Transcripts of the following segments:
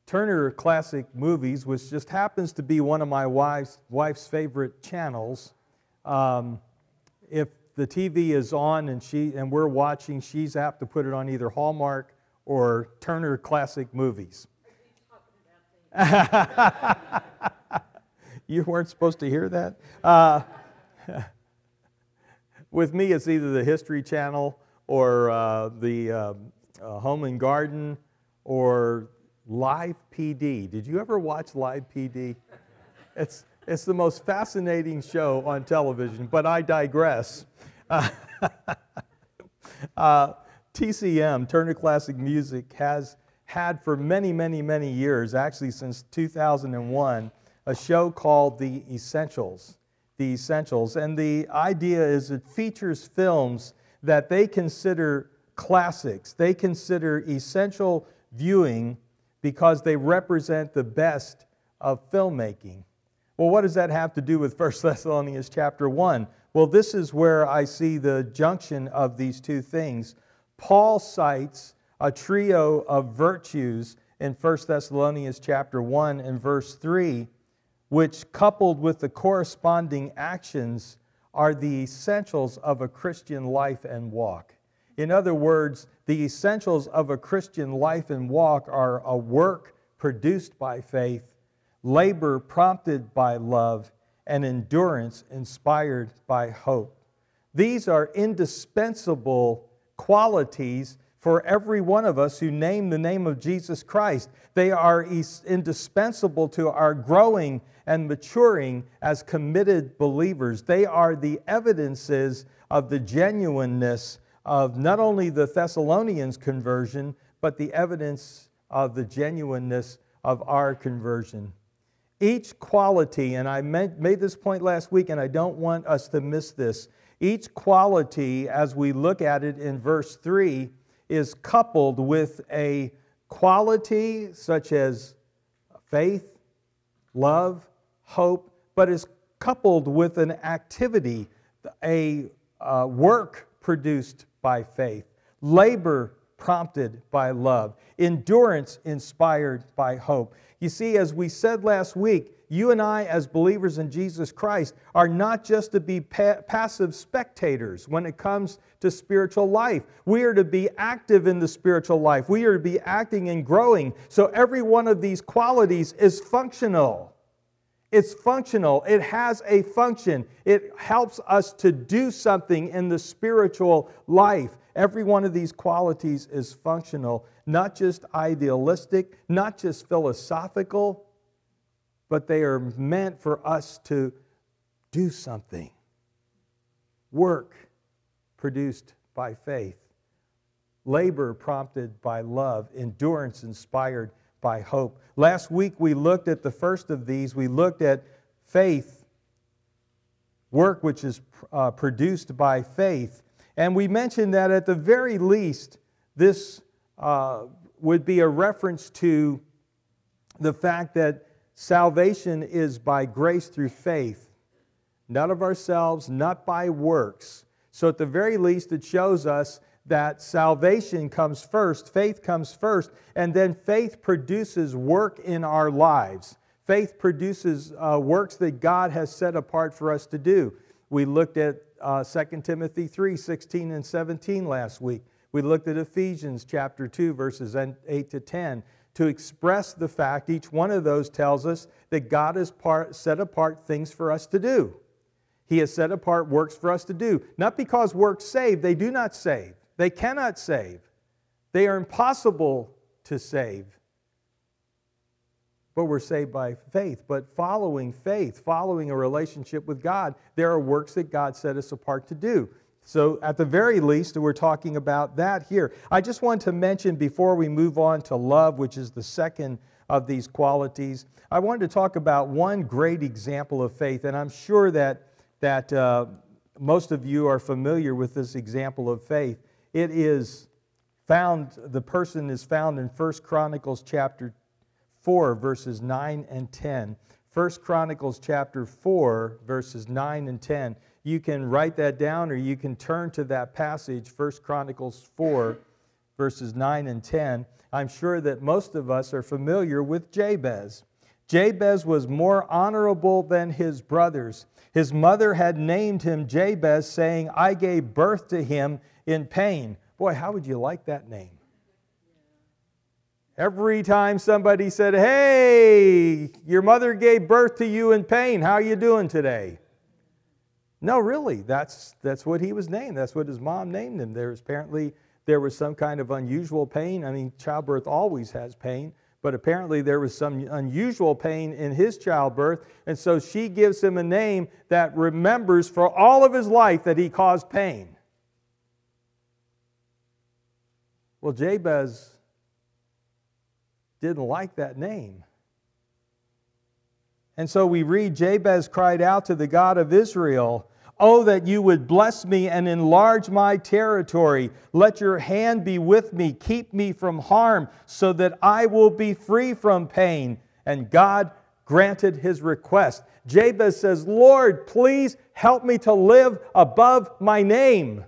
Turner Classic Movies, which just happens to be one of my wife's favorite channels. If the TV is on and we're watching, she's apt to put it on either Hallmark or Turner Classic Movies. You weren't supposed to hear that? With me, it's either the History Channel or the Home and Garden or Live PD. Did you ever watch Live PD? It's the most fascinating show on television, but I digress. TCM, Turner Classic Music, has had for many, many, many years, actually since 2001, a show called The Essentials. The Essentials. And the idea is it features films that they consider classics. They consider essential viewing because they represent the best of filmmaking. Well, what does that have to do with 1 Thessalonians chapter 1? Well, this is where I see the junction of these two things. Paul cites a trio of virtues in 1 Thessalonians chapter 1 and verse 3, which, coupled with the corresponding actions, are the essentials of a Christian life and walk. In other words, the essentials of a Christian life and walk are a work produced by faith, labor prompted by love, and endurance inspired by hope. These are indispensable qualities for every one of us who name the name of Jesus Christ. They are indispensable to our growing and maturing as committed believers. They are the evidences of the genuineness of not only the Thessalonians' conversion, but the evidence of the genuineness of our conversion. Each quality, and I made this point last week, and I don't want us to miss this. Each quality, as we look at it in verse 3, is coupled with a quality such as faith, love, hope, but is coupled with an activity, a work produced by faith, labor prompted by love, endurance inspired by hope. You see, as we said last week, you and I, as believers in Jesus Christ, are not just to be passive spectators when it comes to spiritual life. We are to be active in the spiritual life. We are to be acting and growing. So every one of these qualities is functional. It's functional. It has a function. It helps us to do something in the spiritual life. Every one of these qualities is functional, not just idealistic, not just philosophical, but they are meant for us to do something. Work produced by faith, labor prompted by love, endurance inspired by hope. Last week we looked at the first of these. We looked at faith, work which is produced by faith. And we mentioned that at the very least, this would be a reference to the fact that salvation is by grace through faith, not of ourselves, not by works. So at the very least, it shows us that salvation comes first, faith comes first, and then faith produces work in our lives. Faith produces works that God has set apart for us to do. We looked at 2 Timothy 3, 16 and 17 last week. We looked at Ephesians chapter 2, verses 8 to 10. To express the fact, each one of those tells us that God has set apart things for us to do. He has set apart works for us to do. Not because works save, they do not save. They cannot save. They are impossible to save. But we're saved by faith. But following faith, following a relationship with God, there are works that God set us apart to do. So at the very least, we're talking about that here. I just want to mention before we move on to love, which is the second of these qualities, I wanted to talk about one great example of faith, and I'm sure that most of you are familiar with this example of faith. It is found, the person is found in 1 Chronicles chapter 4, verses 9 and 10. 1 Chronicles chapter 4, verses 9 and 10. You can write that down or you can turn to that passage, 1 Chronicles 4, verses 9 and 10, I'm sure that most of us are familiar with Jabez. Jabez was more honorable than his brothers. His mother had named him Jabez, saying, I gave birth to him in pain. Boy, how would you like that name? Every time somebody said, hey, your mother gave birth to you in pain, how are you doing today? No, really, that's what he was named. That's what his mom named him. There was some kind of unusual pain. I mean, childbirth always has pain, but apparently there was some unusual pain in his childbirth, and so she gives him a name that remembers for all of his life that he caused pain. Well, Jabez didn't like that name. And so we read, Jabez cried out to the God of Israel, oh, that you would bless me and enlarge my territory. Let your hand be with me. Keep me from harm so that I will be free from pain. And God granted his request. Jabez says, Lord, please help me to live above my name.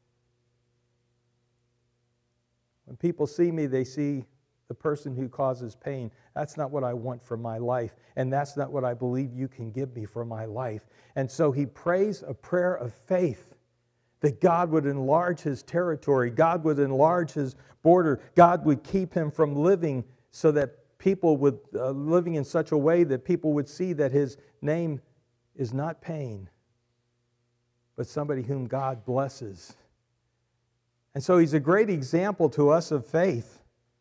When people see me, they see the person who causes pain. That's not what I want for my life, and that's not what I believe you can give me for my life. And so he prays a prayer of faith that God would enlarge his territory, God would enlarge his border, God would keep him from living so that people would, living in such a way that people would see that his name is not pain, but somebody whom God blesses. And so he's a great example to us of faith.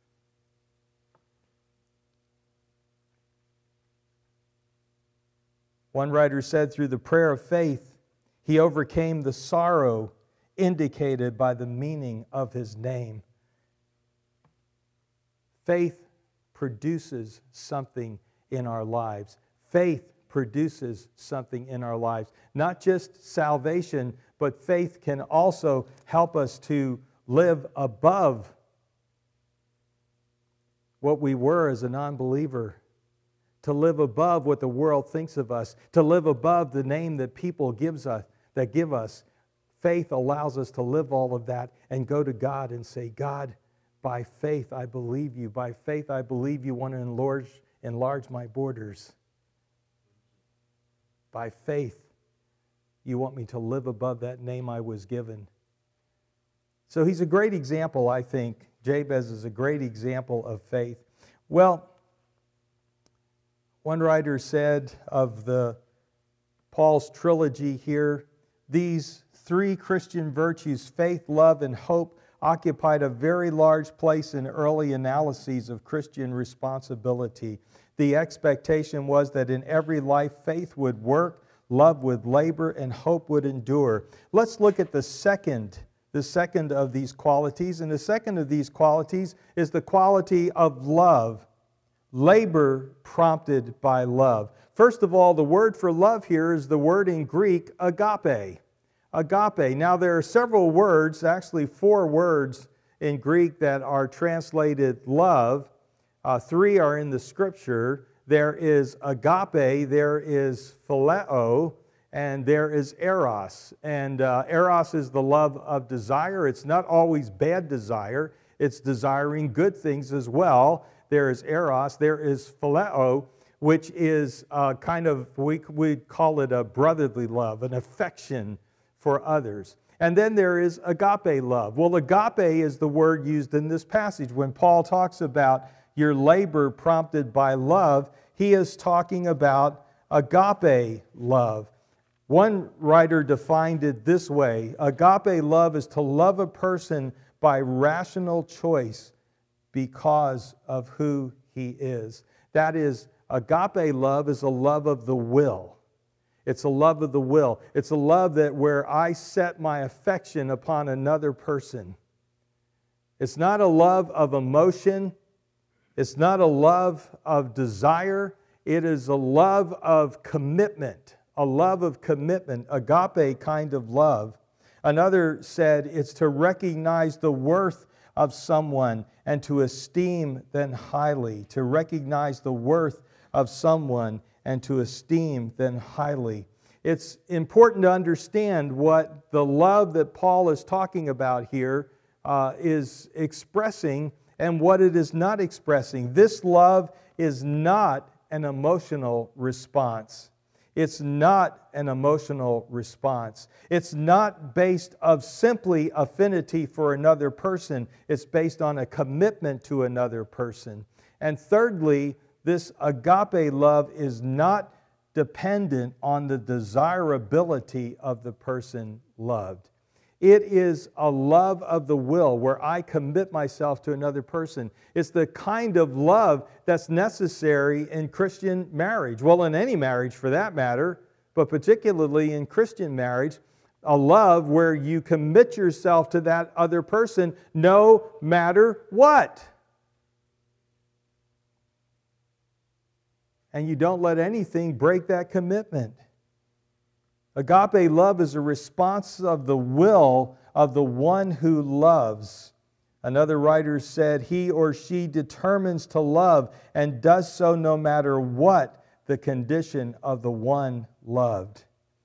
One writer said, through the prayer of faith, he overcame the sorrow indicated by the meaning of his name. Faith produces something in our lives. Faith produces something in our lives. Not just salvation, but faith can also help us to live above what we were as a non-believer, to live above what the world thinks of us, to live above the name that people give us. Faith allows us to live all of that and go to God and say, God, by faith I believe you. By faith I believe you want to enlarge my borders. By faith you want me to live above that name I was given. So he's a great example, I think. Jabez is a great example of faith. Well, one writer said of Paul's trilogy here, these three Christian virtues, faith, love, and hope, occupied a very large place in early analyses of Christian responsibility. The expectation was that in every life, faith would work, love would labor, and hope would endure. Let's look at the second of these qualities. And the second of these qualities is the quality of love. Labor prompted by love. First of all, the word for love here is the word in Greek, agape. Agape. Now, there are several words, actually 4 words in Greek that are translated love. 3 are in the Scripture. There is agape, there is phileo, and there is eros. And eros is the love of desire. It's not always bad desire. It's desiring good things as well. There is eros. There is phileo, which is we call it a brotherly love, an affection for others. And then there is agape love. Well, agape is the word used in this passage. When Paul talks about your labor prompted by love, he is talking about agape love. One writer defined it this way: agape love is to love a person by rational choice because of who he is. That is, agape love is a love of the will. It's a love of the will. It's a love that where I set my affection upon another person. It's not a love of emotion. It's not a love of desire. It is a love of commitment. A love of commitment, agape kind of love. Another said it's to recognize the worth of someone and to esteem them highly. To recognize the worth of someone and to esteem them highly. It's important to understand what the love that Paul is talking about here is expressing and what it is not expressing. This love is not an emotional response. It's not an emotional response. It's not based of simply affinity for another person. It's based on a commitment to another person. And thirdly, this agape love is not dependent on the desirability of the person loved. It is a love of the will where I commit myself to another person. It's the kind of love that's necessary in Christian marriage. Well, in any marriage for that matter, but particularly in Christian marriage, a love where you commit yourself to that other person no matter what. And you don't let anything break that commitment. Agape love is a response of the will of the one who loves. Another writer said, he or she determines to love and does so no matter what the condition of the one loved.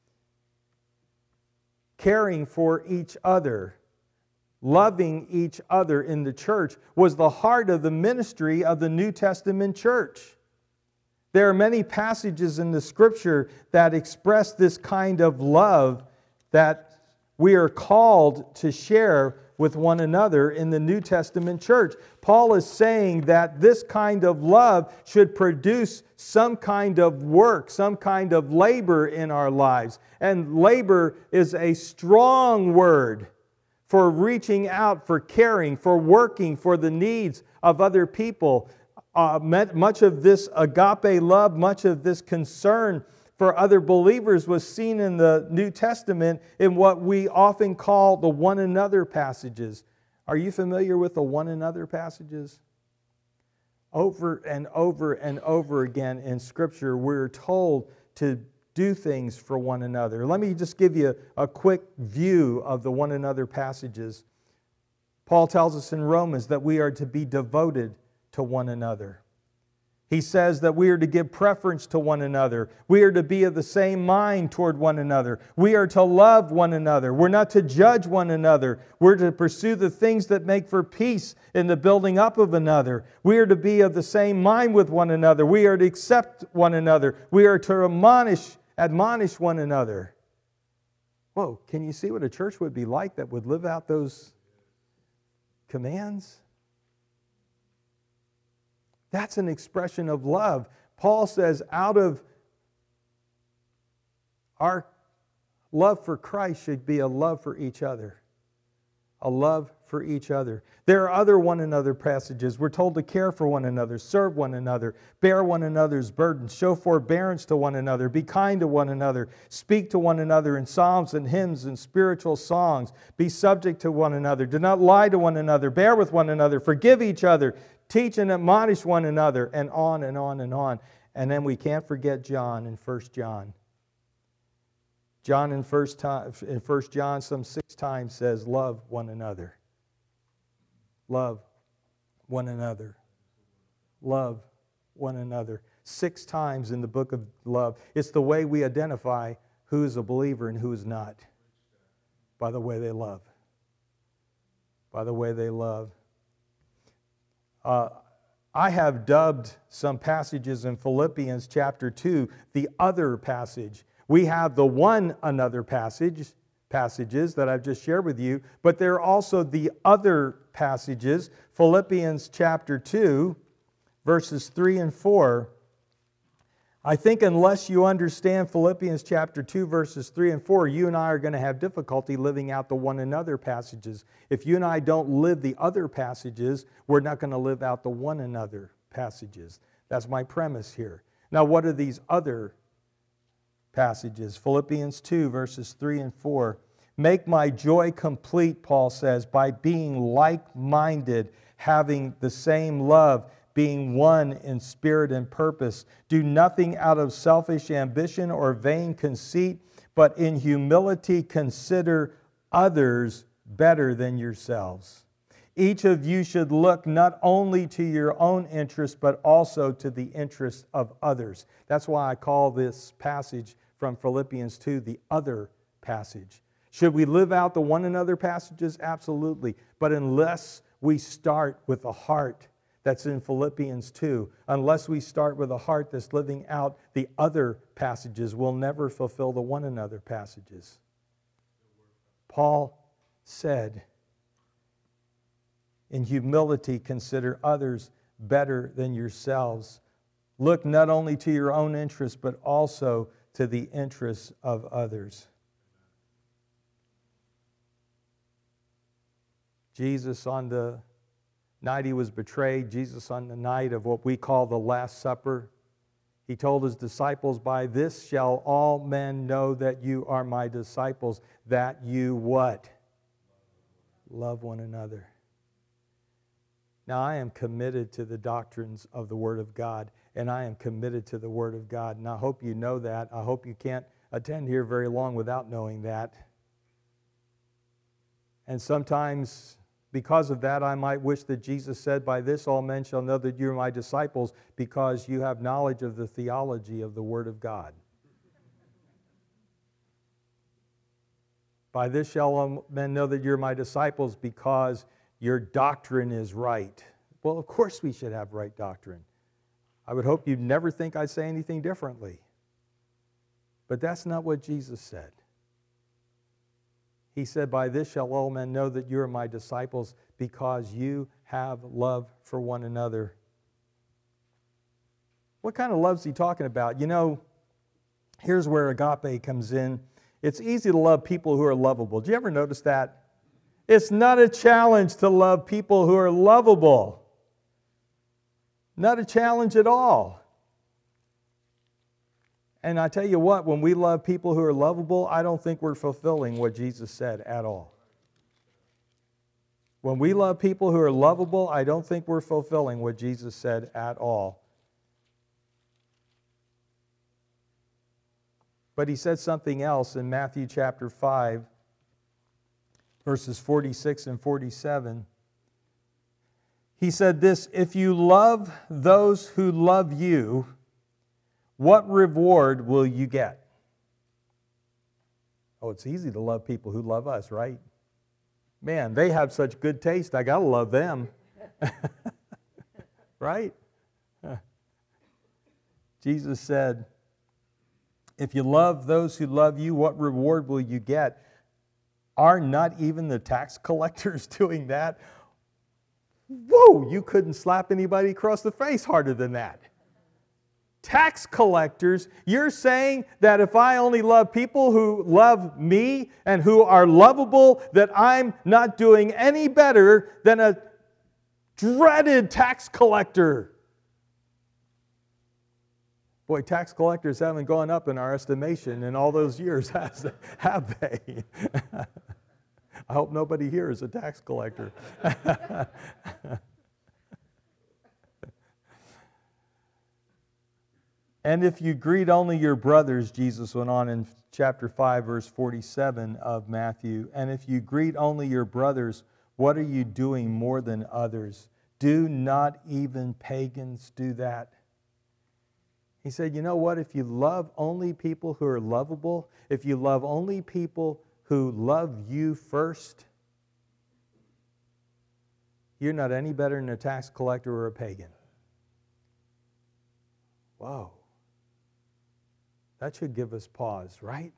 Caring for each other, loving each other in the church was the heart of the ministry of the New Testament church. There are many passages in the Scripture that express this kind of love that we are called to share with one another in the New Testament church. Paul is saying that this kind of love should produce some kind of work, some kind of labor in our lives. And labor is a strong word for reaching out, for caring, for working for the needs of other people. Much of this agape love, much of this concern for other believers was seen in the New Testament in what we often call the one another passages. Are you familiar with the one another passages? Over and over and over again in Scripture, we're told to do things for one another. Let me just give you a quick view of the one another passages. Paul tells us in Romans that we are to be devoted to one another. He says that we are to give preference to one another. We are to be of the same mind toward one another. We are to love one another. We're not to judge one another. We're to pursue the things that make for peace in the building up of another. We are to be of the same mind with one another. We are to accept one another. We are to admonish one another. Whoa, can you see what a church would be like that would live out those commands? That's an expression of love. Paul says, out of our love for Christ should be a love for each other. A love for each other. There are other one another passages. We're told to care for one another, serve one another, bear one another's burdens, show forbearance to one another, be kind to one another, speak to one another in psalms and hymns and spiritual songs, be subject to one another, do not lie to one another, bear with one another, forgive each other, teach and admonish one another, and on and on and on. And then we can't forget John in 1 John. John in 1 John some 6 times says, love one another. Love one another. Love one another. 6 times in the book of love. It's the way we identify who is a believer and who is not. By the way they love. By the way they love. I have dubbed some passages in Philippians chapter 2 the other passage. We have the one another passages that I've just shared with you, but there are also the other passages. Philippians chapter 2, verses 3 and 4. I think unless you understand Philippians chapter 2, verses 3 and 4, you and I are going to have difficulty living out the one another passages. If you and I don't live the other passages, we're not going to live out the one another passages. That's my premise here. Now, what are these other passages? Philippians 2, verses 3 and 4. Make my joy complete, Paul says, by being like-minded, having the same love, being one in spirit and purpose. Do nothing out of selfish ambition or vain conceit, but in humility consider others better than yourselves. Each of you should look not only to your own interest, but also to the interest of others. That's why I call this passage from Philippians 2 the other passage. Should we live out the one another passages? Absolutely. But unless we start with the heart that's in Philippians 2, unless we start with a heart that's living out the other passages, we'll never fulfill the one another passages. Paul said, in humility, consider others better than yourselves. Look not only to your own interests, but also to the interests of others. Jesus, on the night he was betrayed, Jesus on the night of what we call the Last Supper, he told his disciples, by this shall all men know that you are my disciples, that you what? Love one another. Now, I am committed to the doctrines of the Word of God, and I am committed to the Word of God. And I hope you know that. I hope you can't attend here very long without knowing that. And sometimes, because of that, I might wish that Jesus said, by this all men shall know that you are my disciples, because you have knowledge of the theology of the Word of God. By this shall all men know that you're my disciples, because your doctrine is right. Well, of course we should have right doctrine. I would hope you'd never think I'd say anything differently. But that's not what Jesus said. He said, by this shall all men know that you are my disciples, because you have love for one another. What kind of love is he talking about? You know, here's where agape comes in. It's easy to love people who are lovable. Did you ever notice that? It's not a challenge to love people who are lovable. Not a challenge at all. And I tell you what, when we love people who are lovable, I don't think we're fulfilling what Jesus said at all. When we love people who are lovable, I don't think we're fulfilling what Jesus said at all. But he said something else in Matthew chapter 5, verses 46 and 47. He said this, if you love those who love you, what reward will you get? Oh, it's easy to love people who love us, right? Man, they have such good taste, I got to love them. Right? Jesus said, if you love those who love you, what reward will you get? Are not even the tax collectors doing that? Whoa, you couldn't slap anybody across the face harder than that. Tax collectors, you're saying that if I only love people who love me and who are lovable, that I'm not doing any better than a dreaded tax collector. Boy, tax collectors haven't gone up in our estimation in all those years, have they? I hope nobody here is a tax collector. And if you greet only your brothers, Jesus went on in chapter 5, verse 47 of Matthew, and if you greet only your brothers, what are you doing more than others? Do not even pagans do that? He said, you know what? If you love only people who are lovable, if you love only people who love you first, you're not any better than a tax collector or a pagan. Whoa. That should give us pause, right?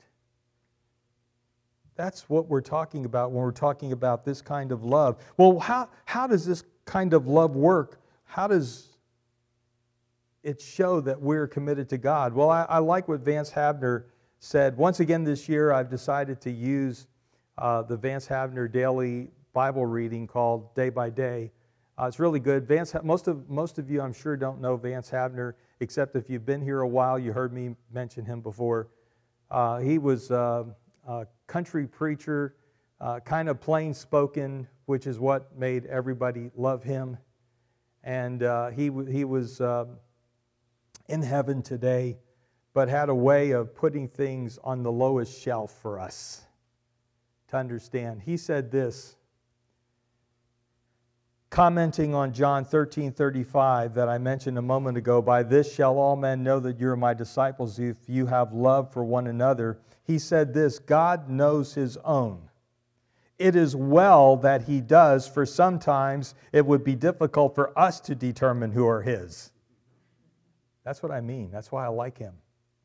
That's what we're talking about when we're talking about this kind of love. Well, how does this kind of love work? How does it show that we're committed to God? Well, I like what Vance Havner said. Once again this year, I've decided to use the Vance Havner daily Bible reading called Day by Day. It's really good. Most of you, I'm sure, don't know Vance Havner, except if you've been here a while, you heard me mention him before. He was a country preacher, kind of plain-spoken, which is what made everybody love him. And he was in heaven today, but had a way of putting things on the lowest shelf for us to understand. He said this, commenting on John 13:35 that I mentioned a moment ago, by this shall all men know that you are my disciples if you have love for one another. He said this, God knows his own. It is well that he does, for sometimes it would be difficult for us to determine who are his. That's what I mean. That's why I like him.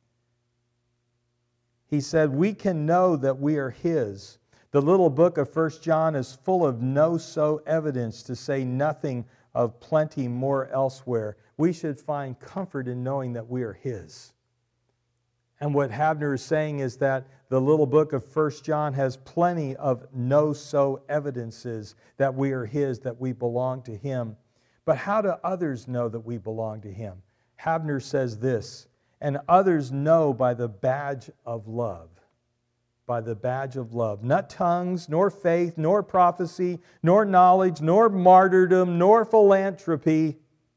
He said, we can know that we are his. The little book of 1 John is full of no-so evidence, to say nothing of plenty more elsewhere. We should find comfort in knowing that we are his. And what Havner is saying is that the little book of 1 John has plenty of no-so evidences that we are his, that we belong to him. But how do others know that we belong to him? Havner says this, and others know by the badge of love. By the badge of love. Not tongues, nor faith, nor prophecy, nor knowledge, nor martyrdom, nor philanthropy.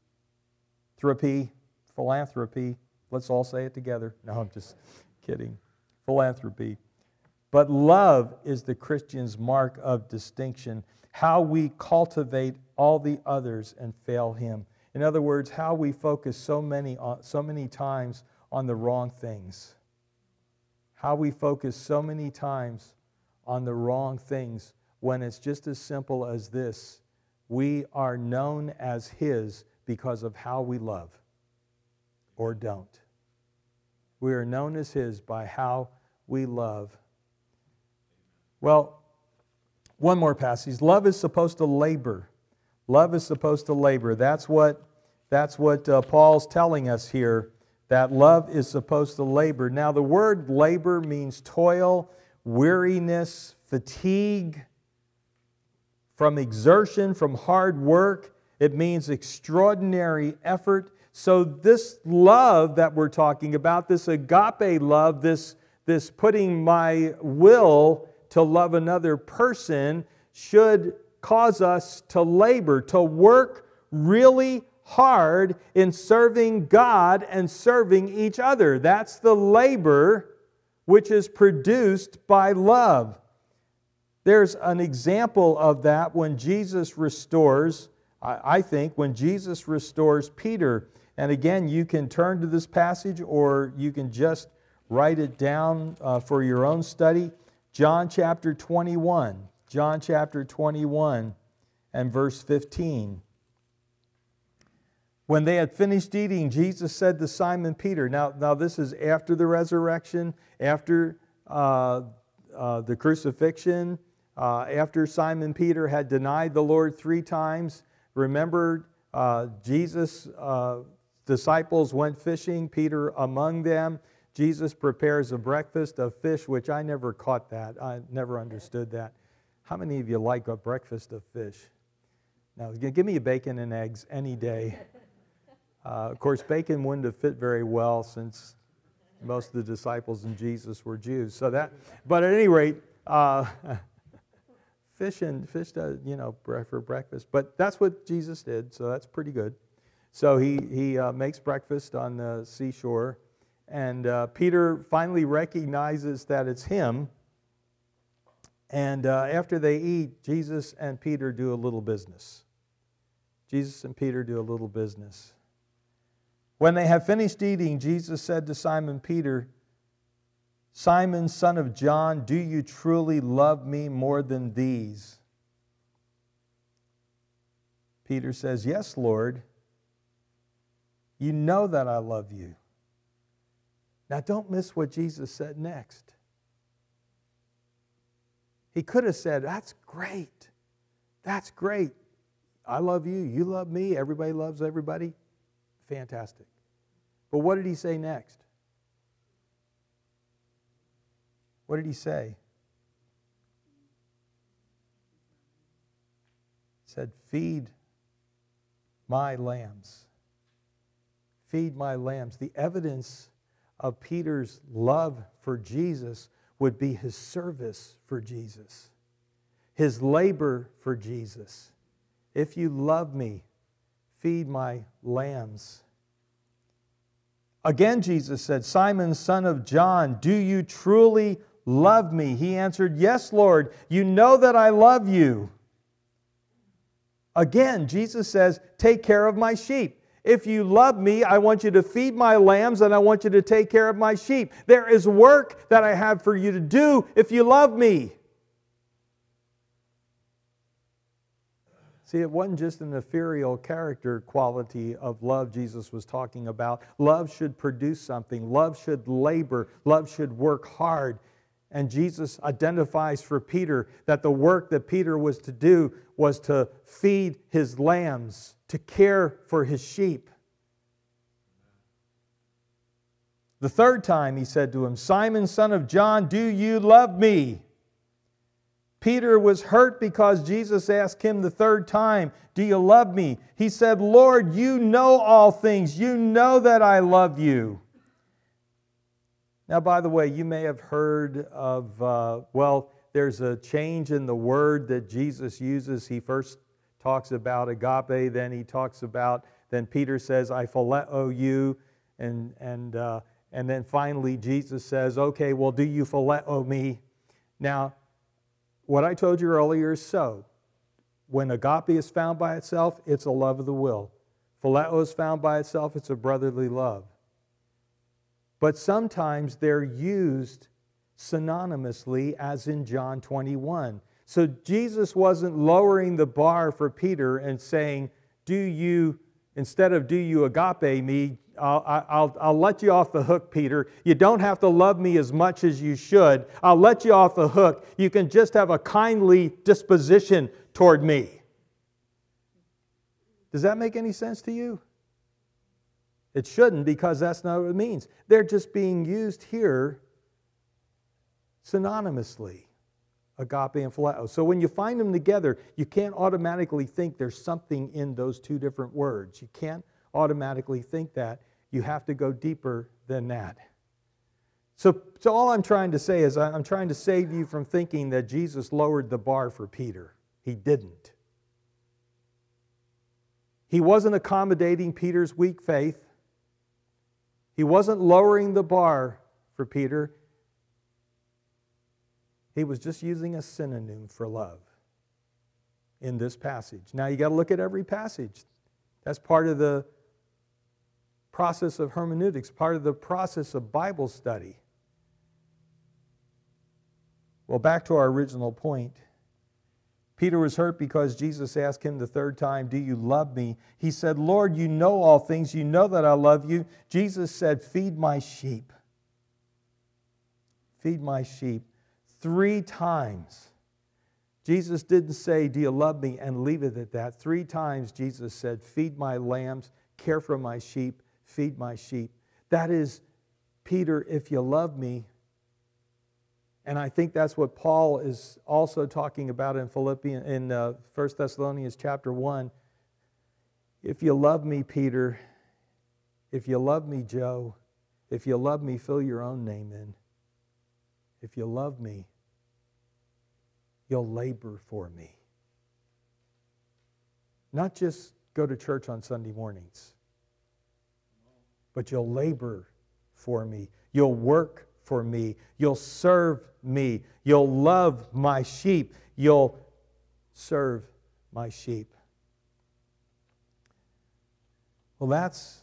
Philanthropy. Let's all say it together. No, I'm just kidding. Philanthropy. But love is the Christian's mark of distinction. How we cultivate all the others and fail him. In other words, how we focus so many times on the wrong things. How we focus so many times on the wrong things when it's just as simple as this. We are known as his because of how we love or don't. We are known as his by how we love. Well, one more passage. Love is supposed to labor. Love is supposed to labor. That's what Paul's telling us here, that love is supposed to labor. Now, the word labor means toil, weariness, fatigue, from exertion, from hard work. It means extraordinary effort. So this love that we're talking about, this agape love, this putting my will to love another person, should cause us to labor, to work really hard in serving God and serving each other. That's the labor which is produced by love. There's an example of that when Jesus restores, I think, when Jesus restores Peter. And again, you can turn to this passage or you can just write it down for your own study. John chapter 21. John chapter 21 and verse 15. When they had finished eating, Jesus said to Simon Peter, now this is after the resurrection, after the crucifixion, after Simon Peter had denied the Lord 3 times. Remember, Jesus' disciples went fishing, Peter among them. Jesus prepares a breakfast of fish, which I never caught that. I never understood that. How many of you like a breakfast of fish? Now, give me a bacon and eggs any day. Of course, bacon wouldn't have fit very well since most of the disciples and Jesus were Jews. But at any rate, fish does, for breakfast. But that's what Jesus did, so that's pretty good. So he makes breakfast on the seashore, and Peter finally recognizes that it's him. And after they eat, Jesus and Peter do a little business. Jesus and Peter do a little business. When they have finished eating, Jesus said to Simon Peter, Simon, son of John, do you truly love me more than these? Peter says, yes, Lord. You know that I love you. Now don't miss what Jesus said next. He could have said, that's great. That's great. I love you. You love me. Everybody loves everybody. Fantastic. But what did he say next? What did he say? He said, feed my lambs. Feed my lambs. The evidence of Peter's love for Jesus would be his service for Jesus, his labor for Jesus. If you love me, feed my lambs. Again, Jesus said, Simon, son of John, do you truly love me? He answered, yes, Lord. You know that I love you. Again, Jesus says, take care of my sheep. If you love me, I want you to feed my lambs and I want you to take care of my sheep. There is work that I have for you to do if you love me. See, it wasn't just an ethereal character quality of love Jesus was talking about. Love should produce something. Love should labor. Love should work hard. And Jesus identifies for Peter that the work that Peter was to do was to feed his lambs, to care for his sheep. The third time he said to him, Simon, son of John, do you love me? Peter was hurt because Jesus asked him the third time, do you love me? He said, Lord, you know all things. You know that I love you. Now, by the way, you may have heard of, there's a change in the word that Jesus uses. He first talks about agape, then Peter says, I phileo you, and then finally Jesus says, okay, well, do you phileo me? Now, what I told you earlier is so. When agape is found by itself, it's a love of the will. Phileo is found by itself, it's a brotherly love. But sometimes they're used synonymously, as in John 21. So Jesus wasn't lowering the bar for Peter and saying, instead of do you agape me, I'll let you off the hook, Peter. You don't have to love me as much as you should. I'll let you off the hook. You can just have a kindly disposition toward me. Does that make any sense to you? It shouldn't, because that's not what it means. They're just being used here synonymously, agape and phileo. So when you find them together, you can't automatically think there's something in those two different words. You can't automatically think that. You have to go deeper than that. So all I'm trying to say is I'm trying to save you from thinking that Jesus lowered the bar for Peter. He didn't. He wasn't accommodating Peter's weak faith. He wasn't lowering the bar for Peter. He was just using a synonym for love in this passage. Now you got to look at every passage. That's part of the process of hermeneutics, part of the process of Bible study. Well, back to our original point. Peter was hurt because Jesus asked him the third time, do you love me? He said, Lord, you know all things. You know that I love you. Jesus said, feed my sheep. Feed my sheep. 3 times. Jesus didn't say, do you love me, and leave it at that. 3 times Jesus said, feed my lambs, care for my sheep, feed my sheep. That is, Peter, if you love me. And I think that's what Paul is also talking about in 1 Thessalonians chapter 1. If you love me, Peter, if you love me, Joe, if you love me, fill your own name in. If you love me, you'll labor for me. Not just go to church on Sunday mornings, but you'll labor for me. You'll work for me. You'll serve me. You'll love my sheep. You'll serve my sheep. Well, that's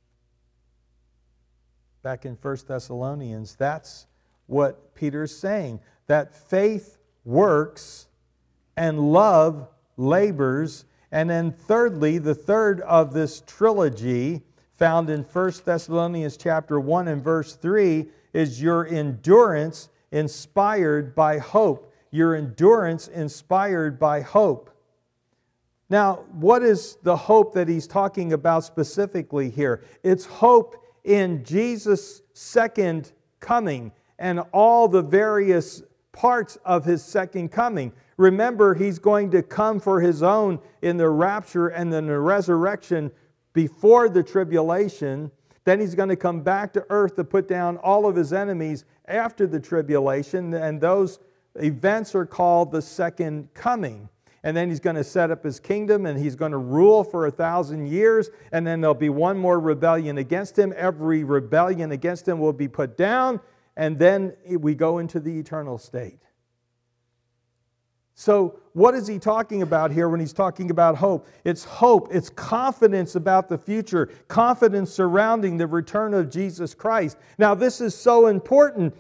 back in 1 Thessalonians. That's what Peter's saying. That faith works and love labors. And then thirdly, the third of this trilogy found in 1 Thessalonians chapter 1 and verse 3 is your endurance inspired by hope. Your endurance inspired by hope. Now, what is the hope that he's talking about specifically here? It's hope in Jesus' second coming and all the various parts of his second coming. Remember, he's going to come for his own in the rapture and then the resurrection before the tribulation. Then he's going to come back to earth to put down all of his enemies after the tribulation, and those events are called the second coming. And then he's going to set up his kingdom, and he's going to rule for 1,000 years, and then there'll be one more rebellion against him. Every rebellion against him will be put down, and then we go into the eternal state. So what is he talking about here when he's talking about hope? It's hope. It's confidence about the future, confidence surrounding the return of Jesus Christ. Now, this is so important.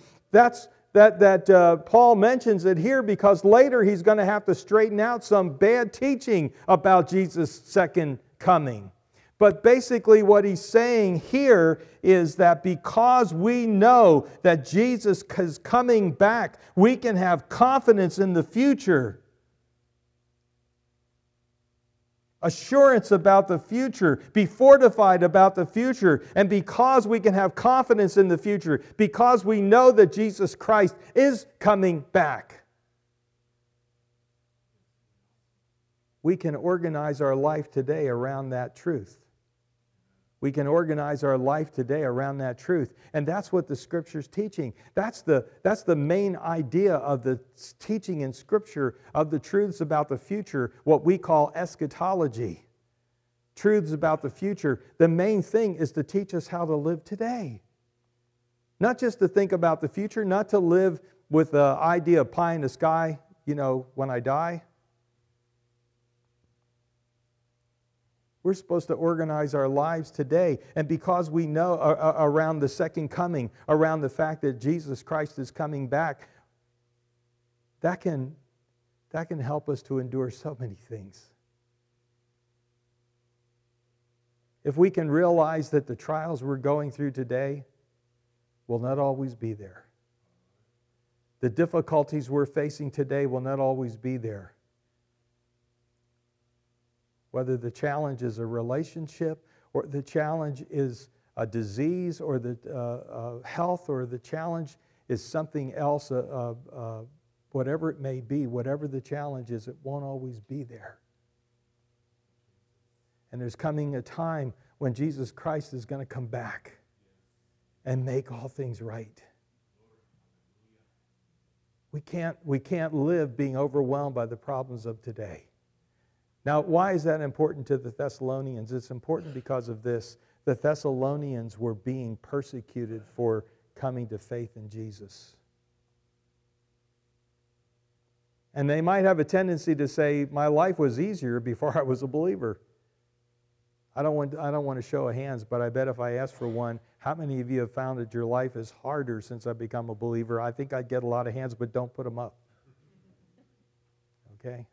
Paul mentions it here because later he's going to have to straighten out some bad teaching about Jesus' second coming. But basically what he's saying here is that because we know that Jesus is coming back, we can have confidence in the future. Assurance about the future, be fortified about the future. And because we can have confidence in the future, because we know that Jesus Christ is coming back, we can organize our life today around that truth. We can organize our life today around that truth. And that's what the Scripture's teaching. That's the main idea of the teaching in Scripture of the truths about the future, what we call eschatology. Truths about the future. The main thing is to teach us how to live today. Not just to think about the future, not to live with the idea of pie in the sky, when I die. We're supposed to organize our lives today. And because we know around the second coming, around the fact that Jesus Christ is coming back, that can help us to endure so many things. If we can realize that the trials we're going through today will not always be there. The difficulties we're facing today will not always be there. Whether the challenge is a relationship, or the challenge is a disease, or the health, or the challenge is something else, whatever it may be, whatever the challenge is, it won't always be there. And there's coming a time when Jesus Christ is going to come back and make all things right. We can't live being overwhelmed by the problems of today. Now, why is that important to the Thessalonians? It's important because of this. The Thessalonians were being persecuted for coming to faith in Jesus. And they might have a tendency to say, my life was easier before I was a believer. I don't want to show of hands, but I bet if I asked for one, how many of you have found that your life is harder since I've become a believer? I think I'd get a lot of hands, but don't put them up. Okay?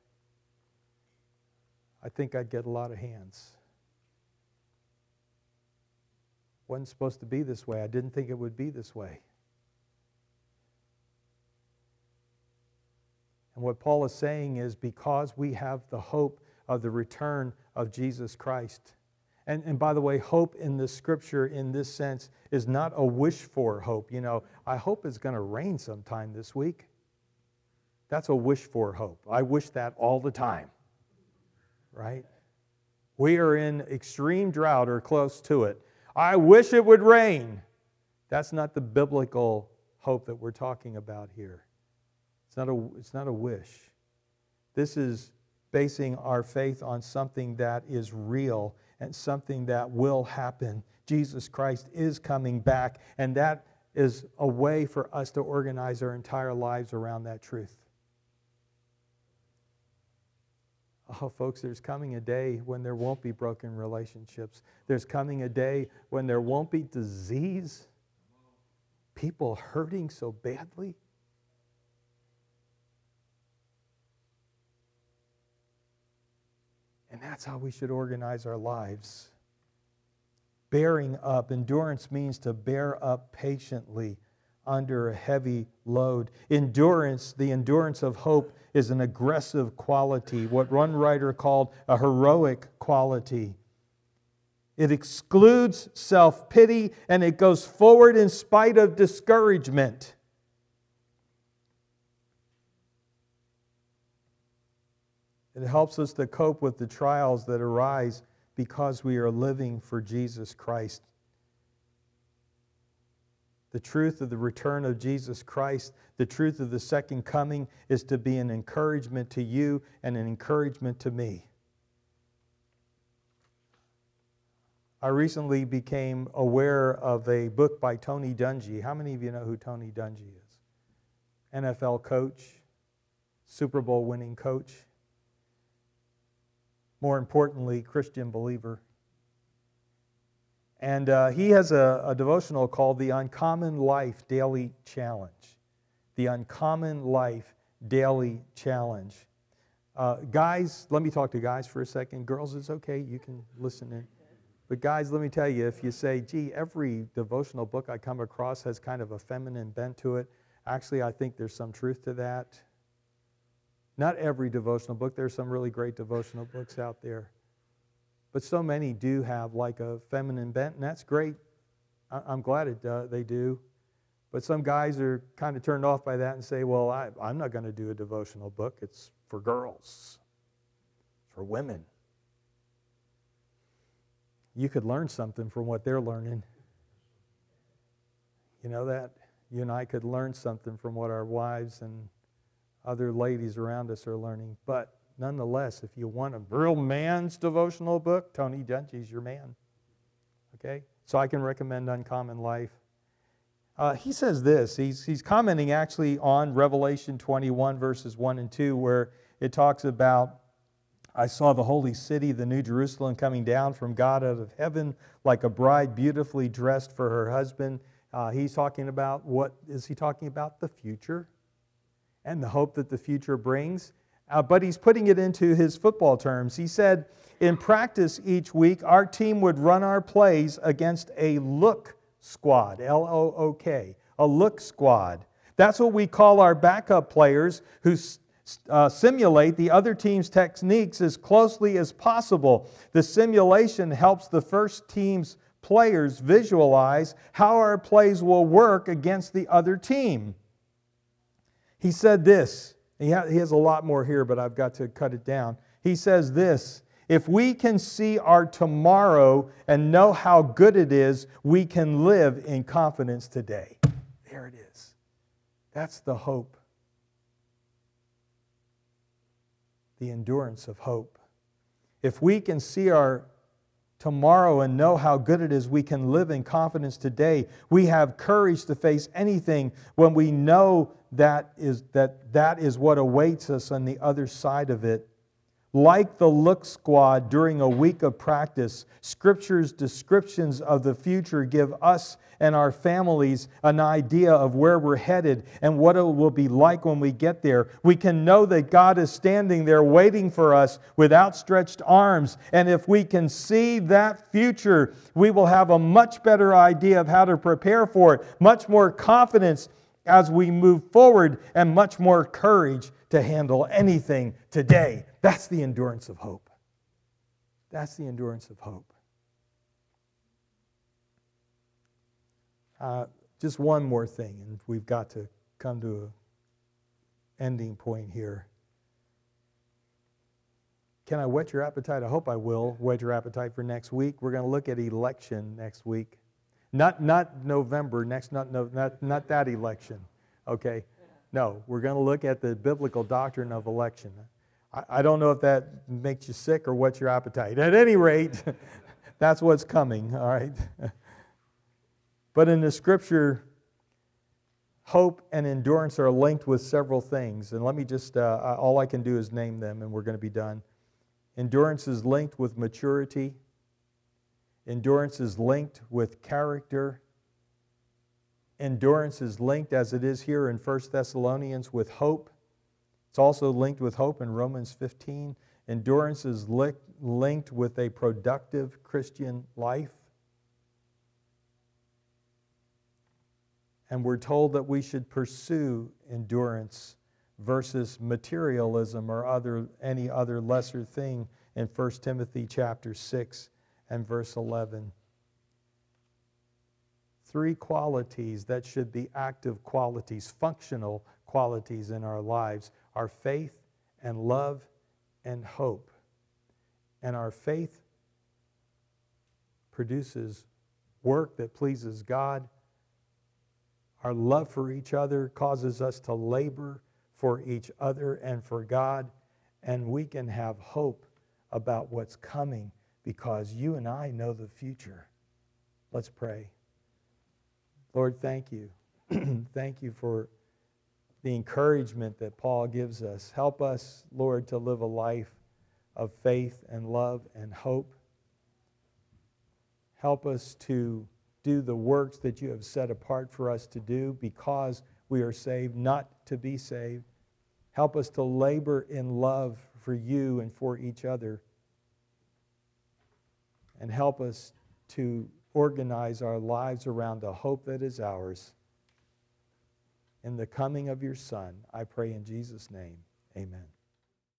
I think I'd get a lot of hands. Wasn't supposed to be this way. I didn't think it would be this way. And what Paul is saying is because we have the hope of the return of Jesus Christ. And by the way, hope in the Scripture in this sense is not a wish for hope. I hope it's going to rain sometime this week. That's a wish for hope. I wish that all the time. Right? We are in extreme drought or close to it. I wish it would rain. That's not the biblical hope that we're talking about here. It's not a wish. This is basing our faith on something that is real and something that will happen. Jesus Christ is coming back, and that is a way for us to organize our entire lives around that truth. Oh, folks, there's coming a day when there won't be broken relationships. There's coming a day when there won't be disease, people hurting so badly. And that's how we should organize our lives. Bearing up. Endurance means to bear up patiently under a heavy load. Endurance, the endurance of hope, is an aggressive quality, what one writer called a heroic quality. It excludes self-pity and it goes forward in spite of discouragement. It helps us to cope with the trials that arise because we are living for Jesus Christ. The truth of the return of Jesus Christ, the truth of the second coming, is to be an encouragement to you and an encouragement to me. I recently became aware of a book by Tony Dungy. How many of you know who Tony Dungy is? NFL coach, Super Bowl winning coach. More importantly, Christian believer. And he has a devotional called The Uncommon Life Daily Challenge. The Uncommon Life Daily Challenge. Guys, let me talk to guys for a second. Girls, it's okay. You can listen in. But guys, let me tell you, if you say, gee, every devotional book I come across has kind of a feminine bent to it, actually, I think there's some truth to that. Not every devotional book. There's some really great devotional books out there. But so many do have like a feminine bent, and that's great. I'm glad they do. But some guys are kind of turned off by that and say, well, I'm not going to do a devotional book. It's for girls, for women. You could learn something from what they're learning. You know that? You and I could learn something from what our wives and other ladies around us are learning. But nonetheless, if you want a real man's devotional book, Tony Dungy's your man. Okay? So I can recommend Uncommon Life. He says this. He's commenting actually on Revelation 21, verses 1 and 2, where it talks about, I saw the holy city, the New Jerusalem, coming down from God out of heaven like a bride beautifully dressed for her husband. He's talking about, what is he talking about? The future and the hope that the future brings. But he's putting it into his football terms. He said, in practice each week, our team would run our plays against a look squad, L-O-O-K, a look squad. That's what we call our backup players who simulate the other team's techniques as closely as possible. The simulation helps the first team's players visualize how our plays will work against the other team. He said this. He has a lot more here, but I've got to cut it down. He says this, if we can see our tomorrow and know how good it is, we can live in confidence today. There it is. That's the hope. The endurance of hope. If we can see our tomorrow and know how good it is, we can live in confidence today. We have courage to face anything when we know that is what awaits us on the other side of it. Like the look squad during a week of practice, Scripture's descriptions of the future give us and our families an idea of where we're headed and what it will be like when we get there. We can know that God is standing there waiting for us with outstretched arms. And if we can see that future, we will have a much better idea of how to prepare for it, much more confidence as we move forward, and much more courage to handle anything today. That's the endurance of hope. That's the endurance of hope. Just one more thing, and we've got to come to an ending point here. Can I whet your appetite? I hope I will whet your appetite for next week. We're going to look at election next week. Not November, not that election, okay? No, we're going to look at the biblical doctrine of election. I don't know if that makes you sick or whets your appetite. At any rate, that's what's coming, all right? But in the Scripture, hope and endurance are linked with several things. And let me just, all I can do is name them, and we're going to be done. Endurance is linked with maturity. Endurance is linked with character. Endurance is linked, as it is here in 1 Thessalonians, with hope. It's also linked with hope in Romans 15. Endurance is linked with a productive Christian life. And we're told that we should pursue endurance versus materialism or any other lesser thing in 1 Timothy chapter 6 and verse 11. 3 qualities that should be active qualities, functional qualities in our lives are faith and love and hope. And our faith produces work that pleases God. Our love for each other causes us to labor for each other and for God. And we can have hope about what's coming because you and I know the future. Let's pray. Lord, thank you. Thank you for the encouragement that Paul gives us. Help us, Lord, to live a life of faith and love and hope. Help us to do the works that you have set apart for us to do because we are saved, not to be saved. Help us to labor in love for you and for each other. And help us to organize our lives around the hope that is ours. In the coming of your Son, I pray in Jesus' name, amen.